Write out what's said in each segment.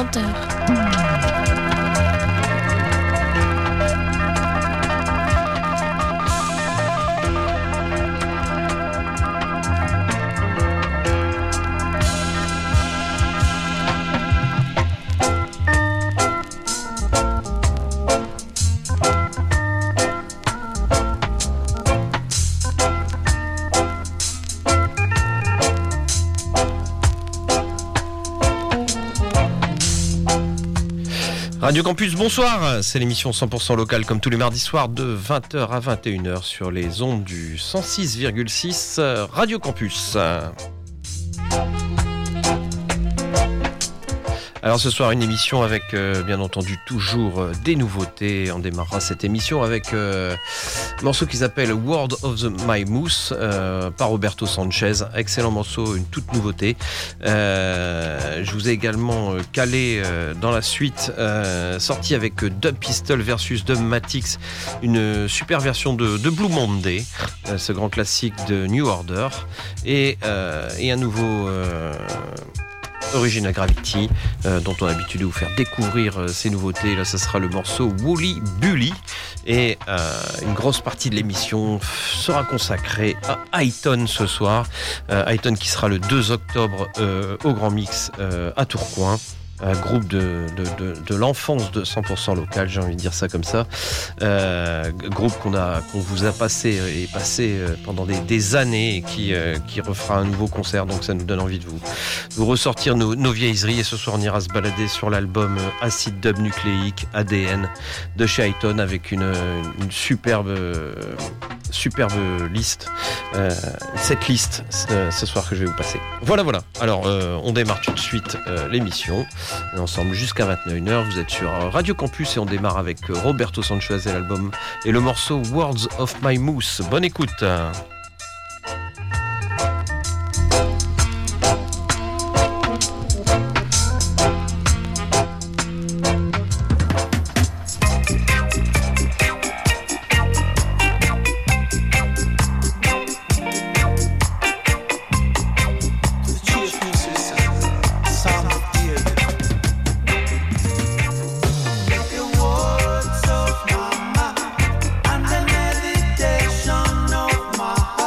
20h. Radio Campus, bonsoir, c'est l'émission 100% locale comme tous les mardis soirs de 20h à 21h sur les ondes du 106,6 Radio Campus. Alors ce soir une émission avec bien entendu toujours des nouveautés. On démarrera cette émission avec un morceau qui s'appelle World of My Moose par Roberto Sanchez. Excellent morceau, une toute nouveauté. Je vous ai également calé dans la suite sorti avec Dub Pistol versus Dub Matix, une super version de Blue Monday, ce grand classique de New Order, et un nouveau Original Gravity, dont on a l'habitude de vous faire découvrir ces nouveautés. Là, ce sera le morceau Woolly Bully. Et une grosse partie de l'émission sera consacrée à Highton ce soir. Highton qui sera le 2 octobre au Grand Mix à Tourcoing. Un groupe de l'enfance de 100% local, j'ai envie de dire ça comme ça. Groupe qu'on vous a passé pendant des années et qui refera un nouveau concert, donc ça nous donne envie de vous ressortir nos vieilleries. Et ce soir on ira se balader sur l'album Acid Dub Nucléique ADN de chez Highton avec une superbe liste, cette liste ce soir que je vais vous passer. Voilà. Alors on démarre tout de suite l'émission. On est ensemble jusqu'à 21h. Vous êtes sur Radio Campus et on démarre avec Roberto Sanchez et l'album et le morceau Words of My Moose. Bonne écoute. My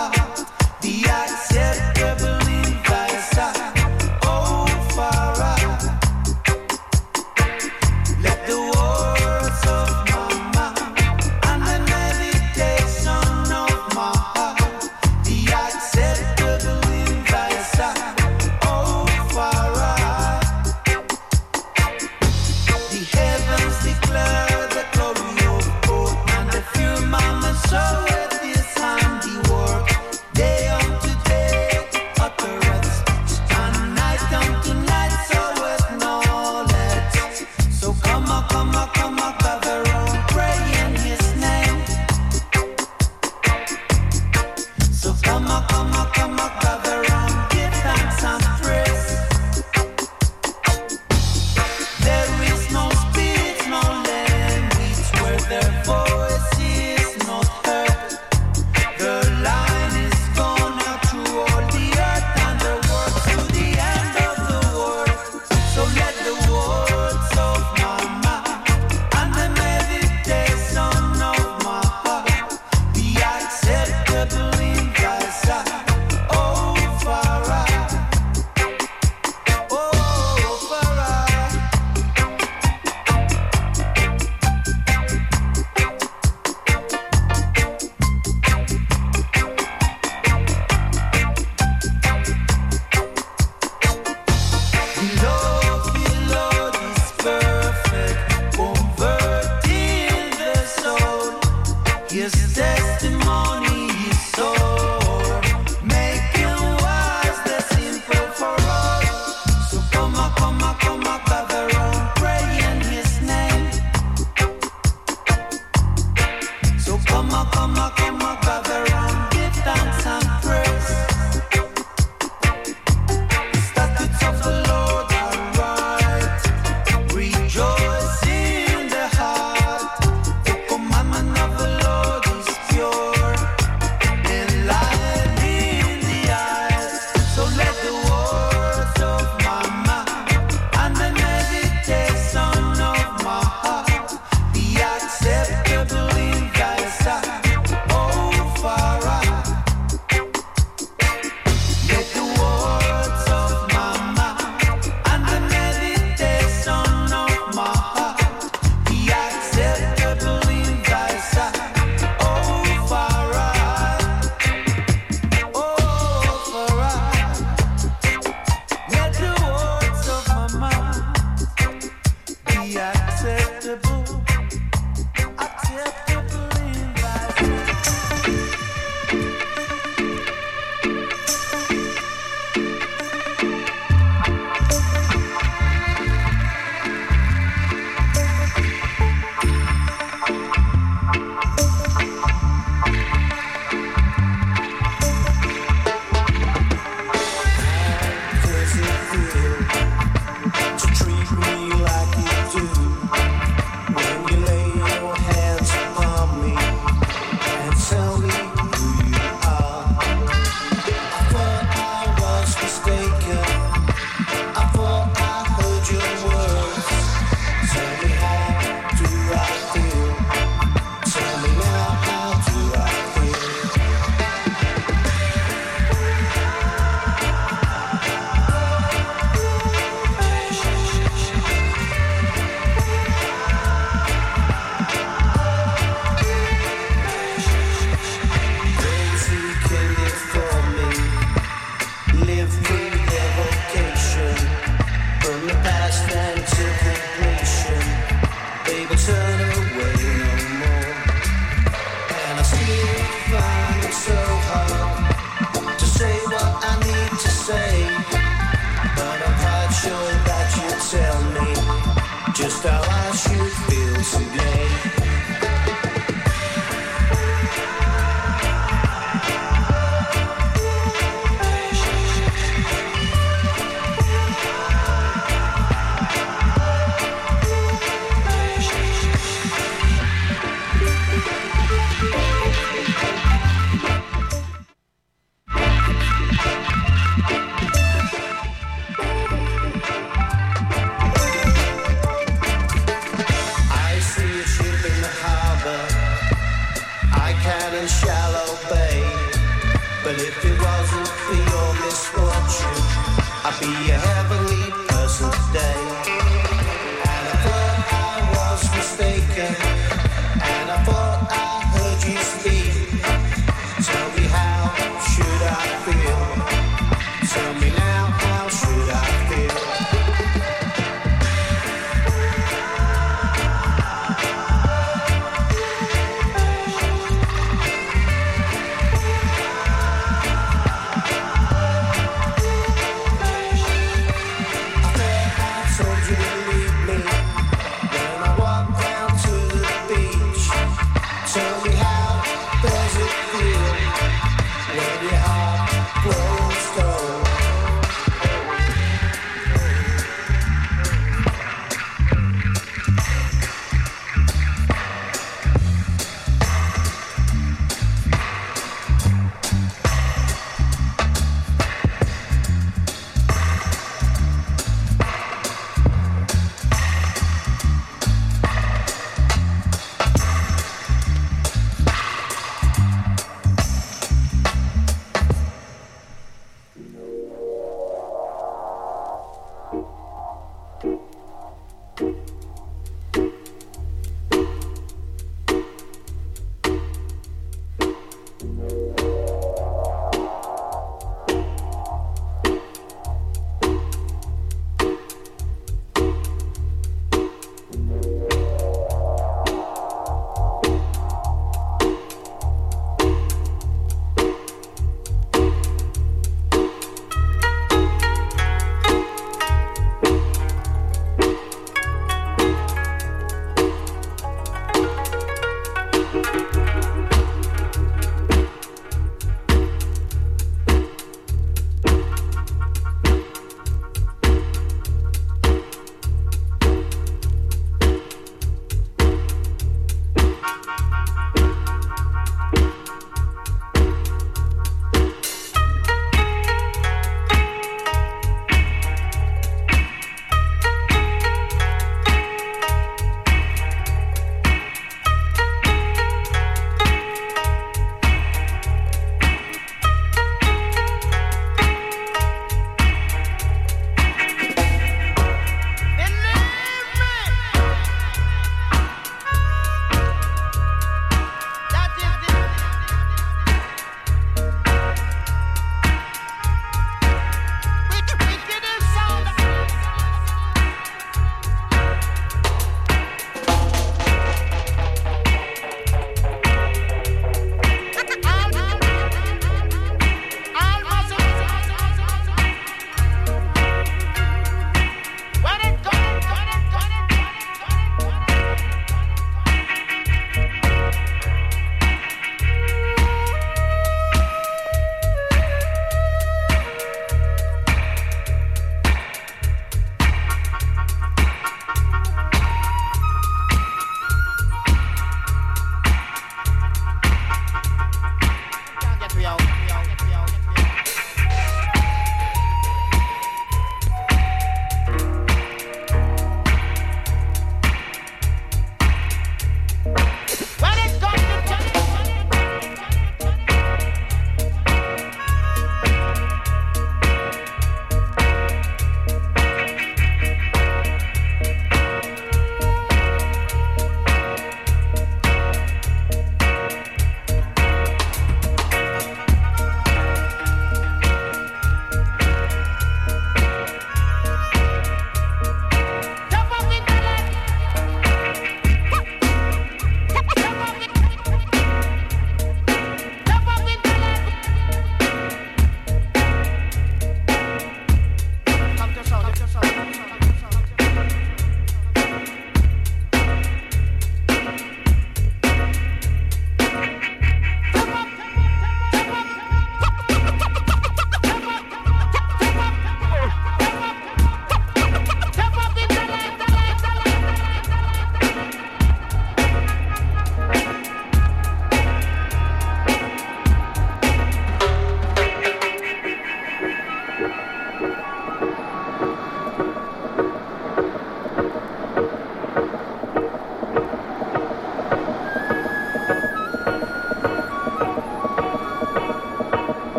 I see a ship in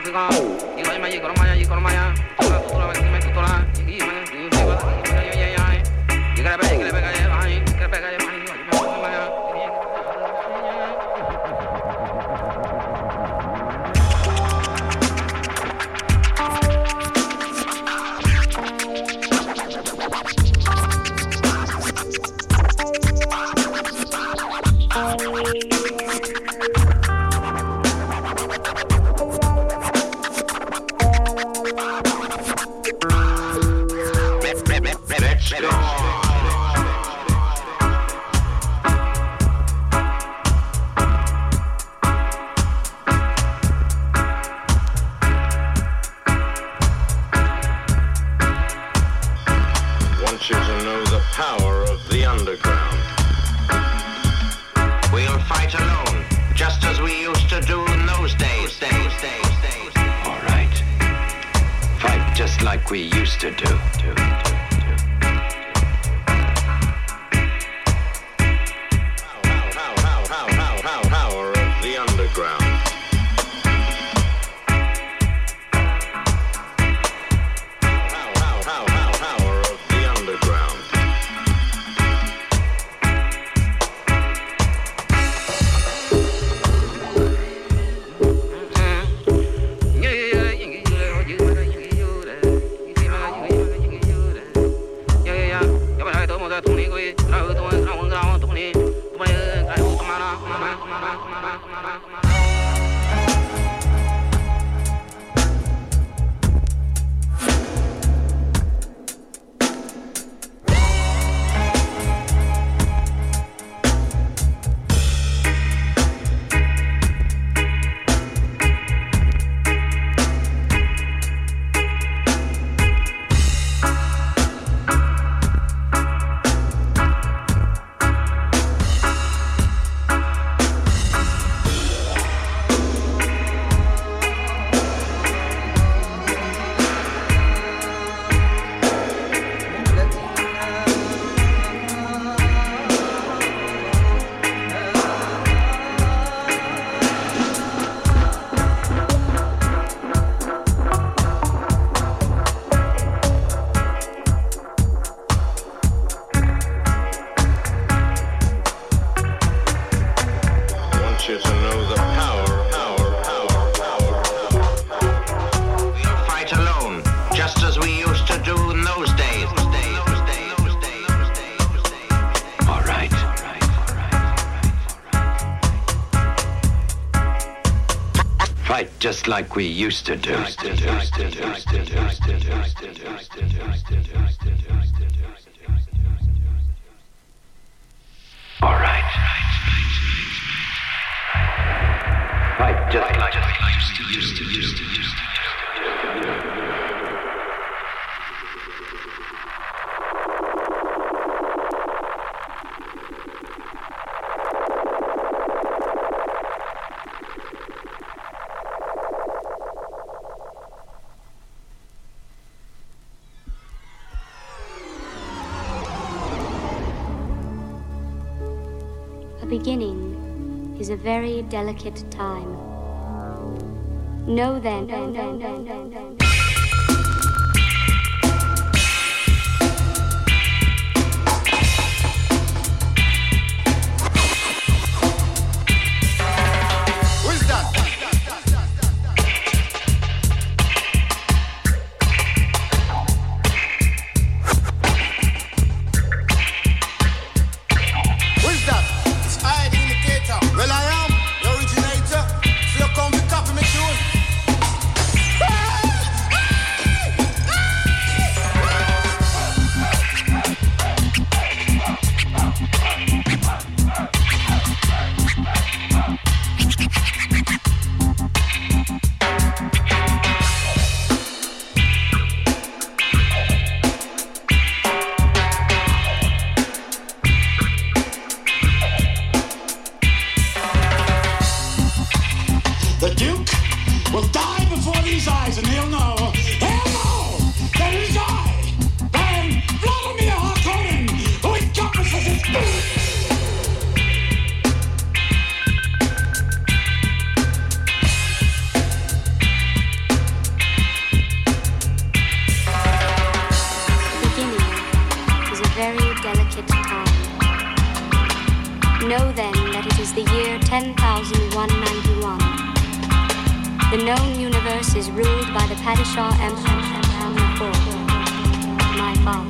Just like we used to do. All right. Right, just like we used to do. Beginning is a very delicate time. Know then. The known universe is ruled by the Padishah Empire. My father.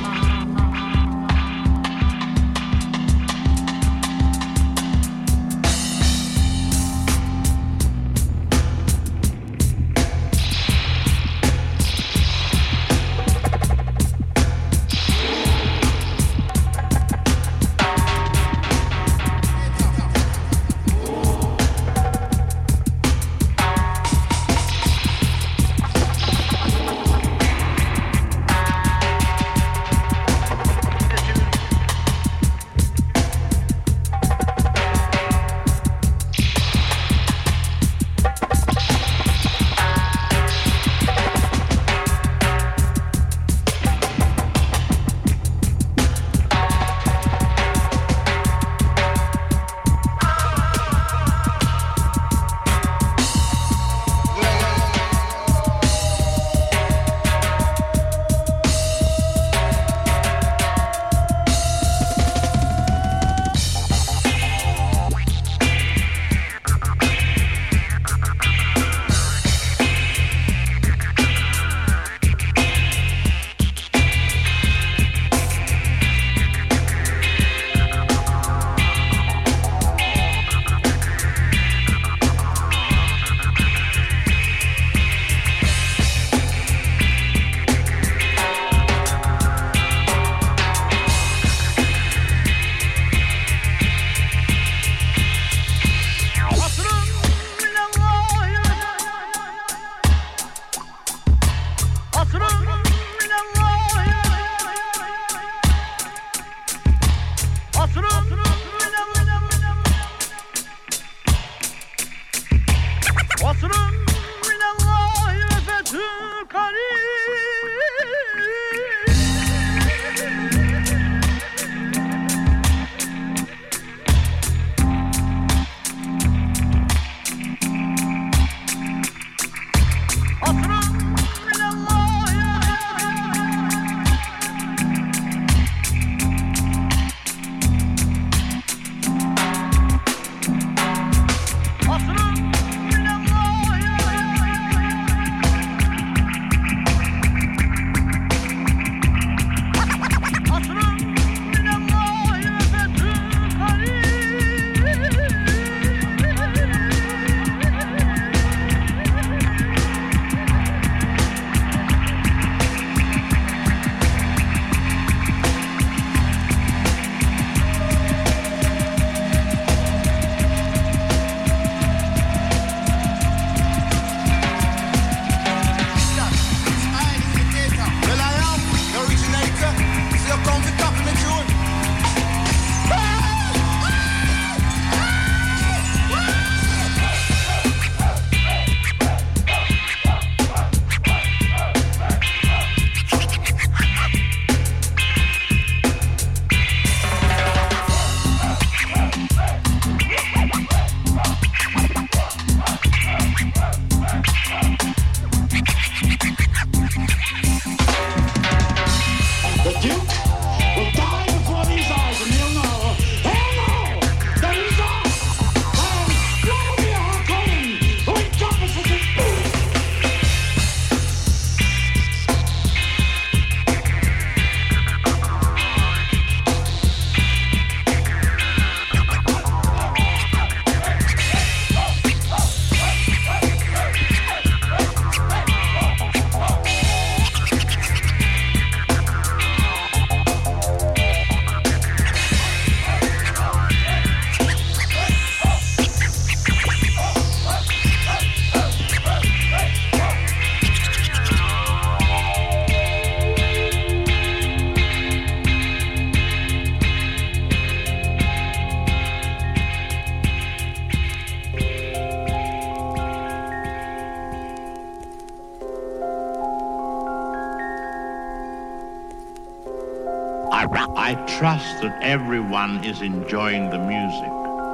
I trust that everyone is enjoying the music.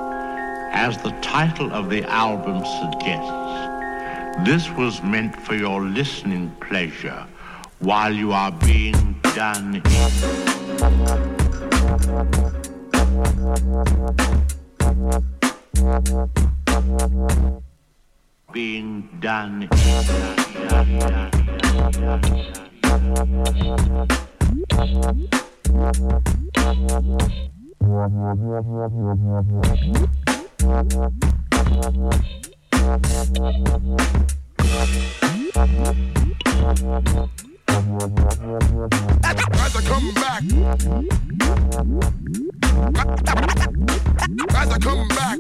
As the title of the album suggests, this was meant for your listening pleasure while you are being done in. being done. As I come back, as I come back,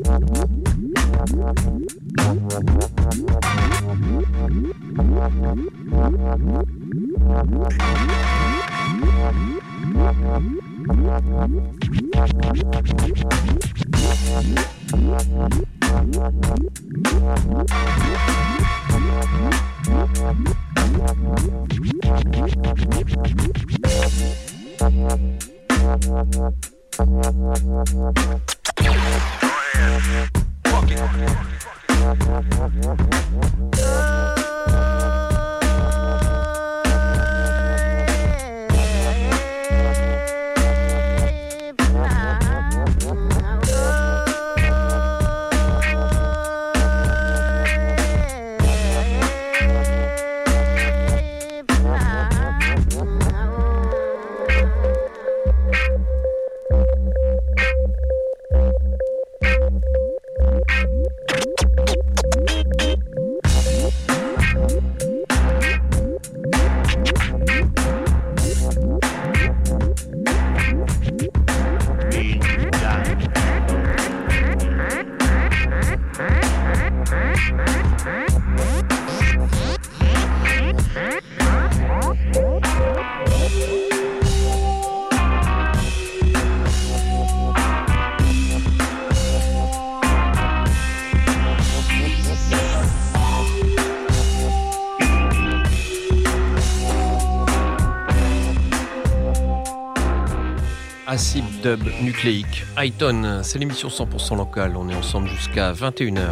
Acid Dub Nucléique. Hi-Tone, c'est l'émission 100% locale. On est ensemble jusqu'à 21h.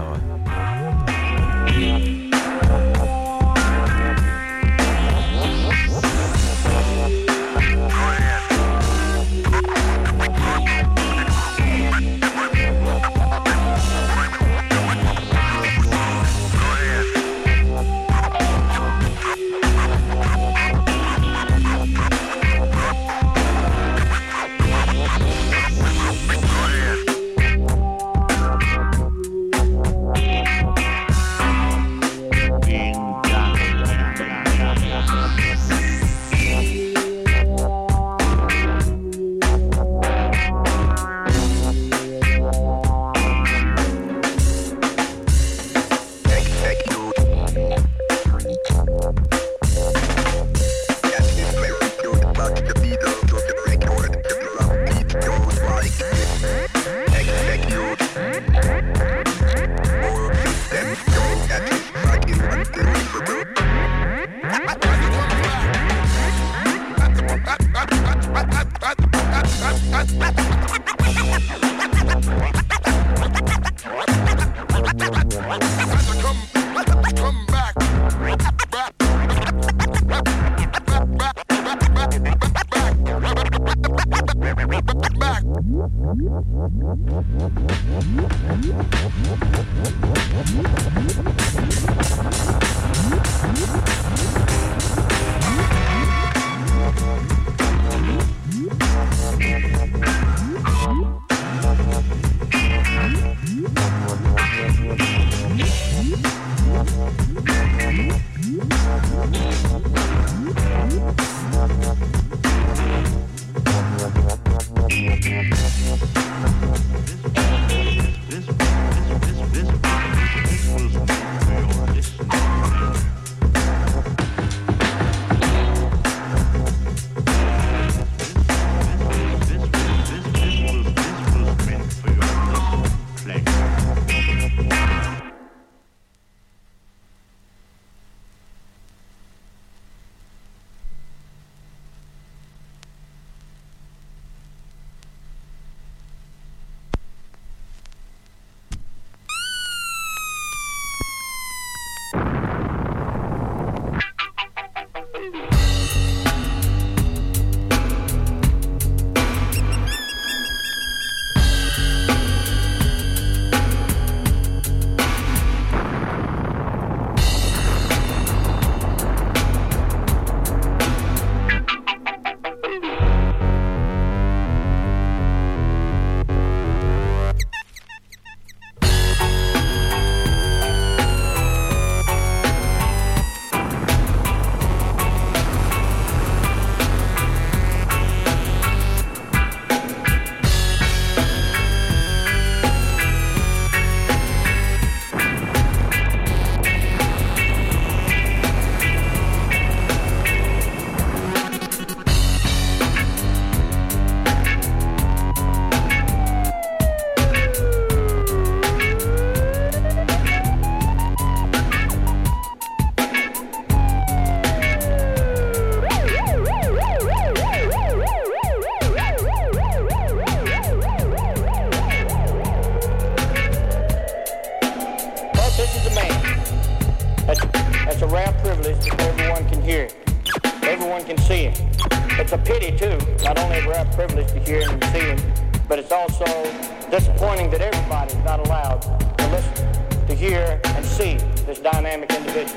That's a rare privilege that everyone can hear it. Everyone can see him. It's a pity, too, not only a rare privilege to hear him and see him, but it's also disappointing that everybody's not allowed to listen, to hear, and see this dynamic individual.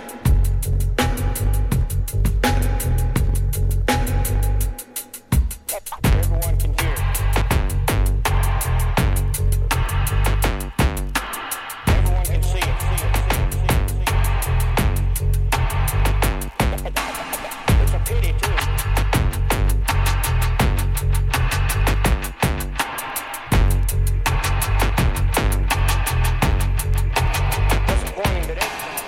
Everyone can hear it. Everyone can see it. It's a pity, too. Disappointing that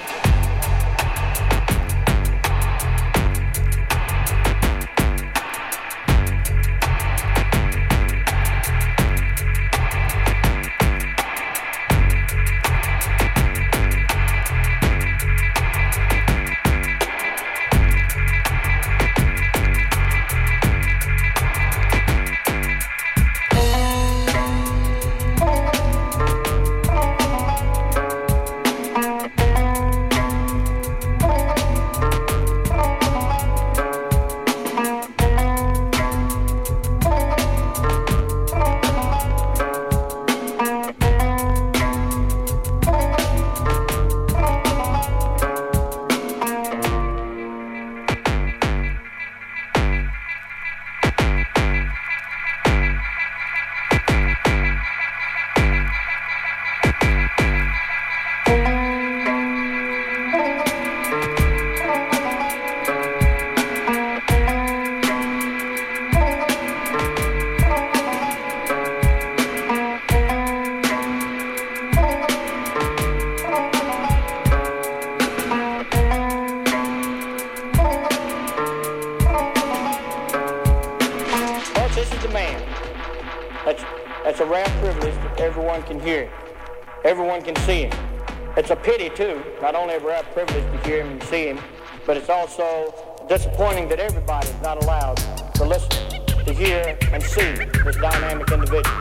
That's a rare privilege that everyone can hear it. Everyone can see him. It's a pity, too, not only a rare privilege to hear him and see him, but it's also disappointing that everybody's not allowed to listen, to hear, and see this dynamic individual.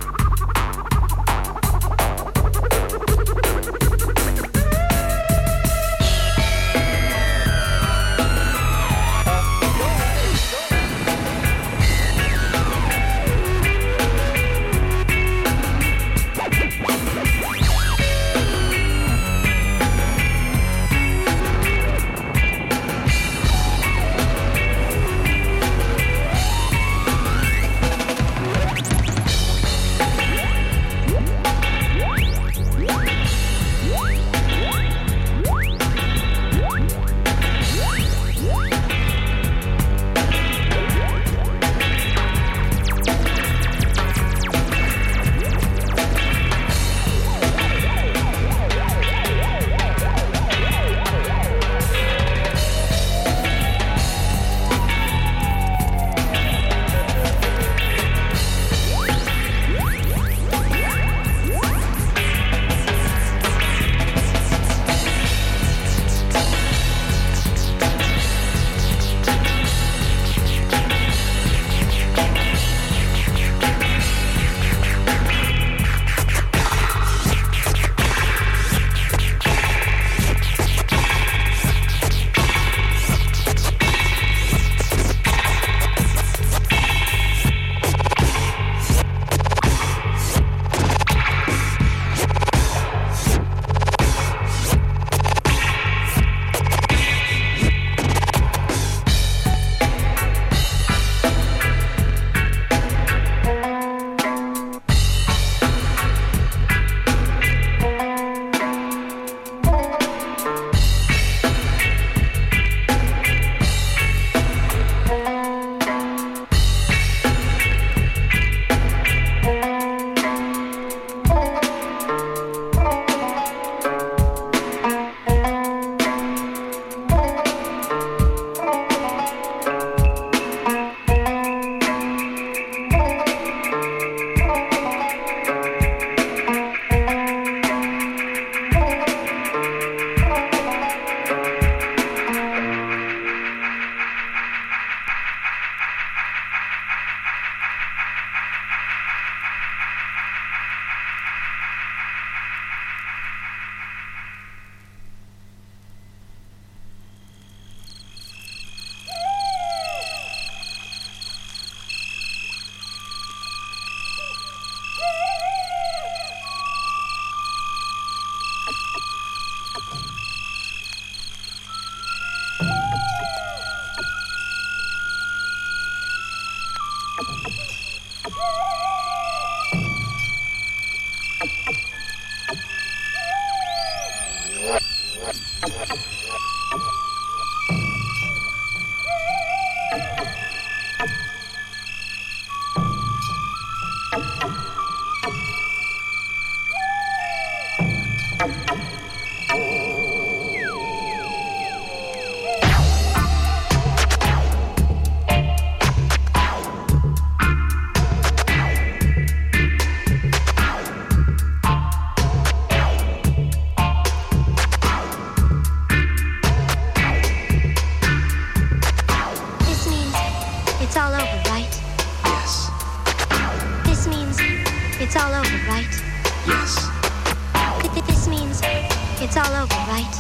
it's all over, right? Yes. This means it's all over, right?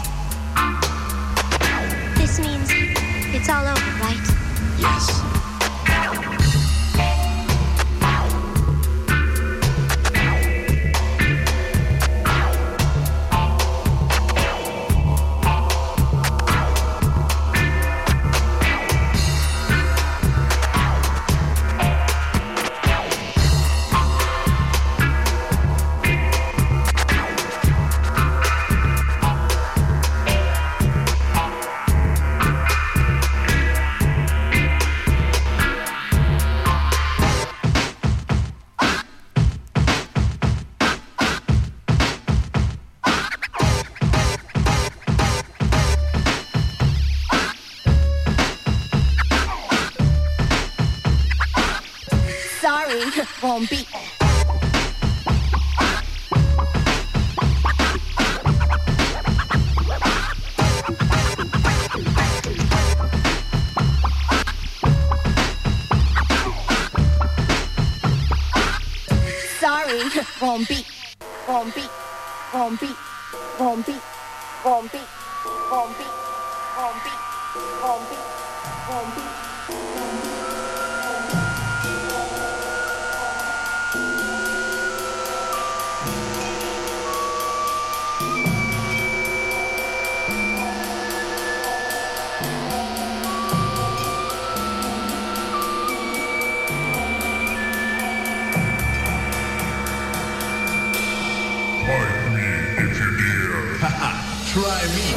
This means it's all over, right? Yes. Won't be. Sorry, won't be, won't be, won't be, won't be, won't be, won't be, won't be, won't be, won't be. Try me.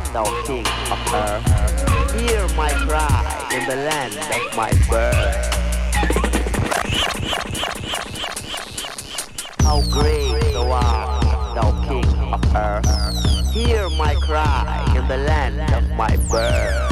thou king of earth. Hear my cry in the land of my birth. How great thou art, thou king of earth. Hear my cry in the land of my birth.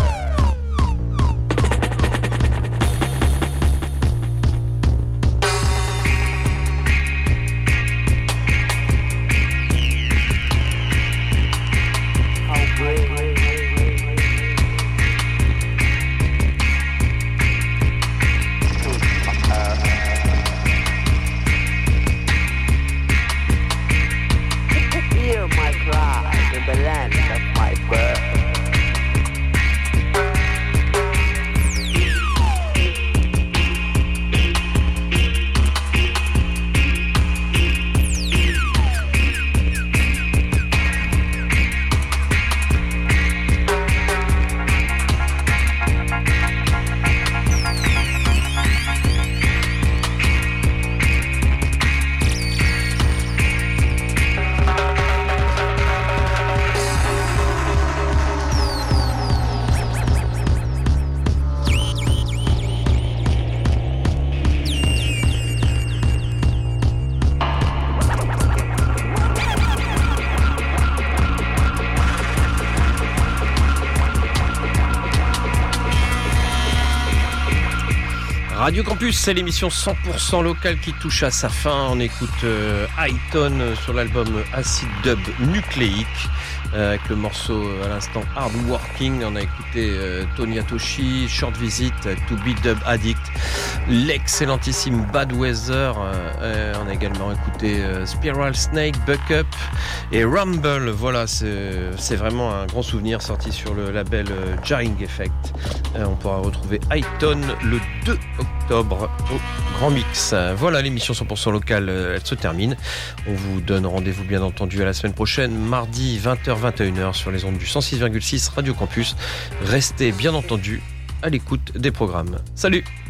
Radio Campus, c'est l'émission 100% locale qui touche à sa fin. On écoute Hi-Tone sur l'album Acid Dub Nucléique avec le morceau à l'instant Hard Working. On a écouté Tony Atoshi, Short Visit, To Be Dub Addict, l'excellentissime Bad Weather. On a également écouté Spiral Snake, Buck Up et Rumble. Voilà, c'est vraiment un grand souvenir sorti sur le label Jarring Effect. On pourra retrouver Hi-Tone le 2 octobre au Grand Mix. Voilà, l'émission 100% locale, elle se termine. On vous donne rendez-vous bien entendu à la semaine prochaine, mardi 20h-21h sur les ondes du 106,6 Radio Campus. Restez bien entendu à l'écoute des programmes. Salut!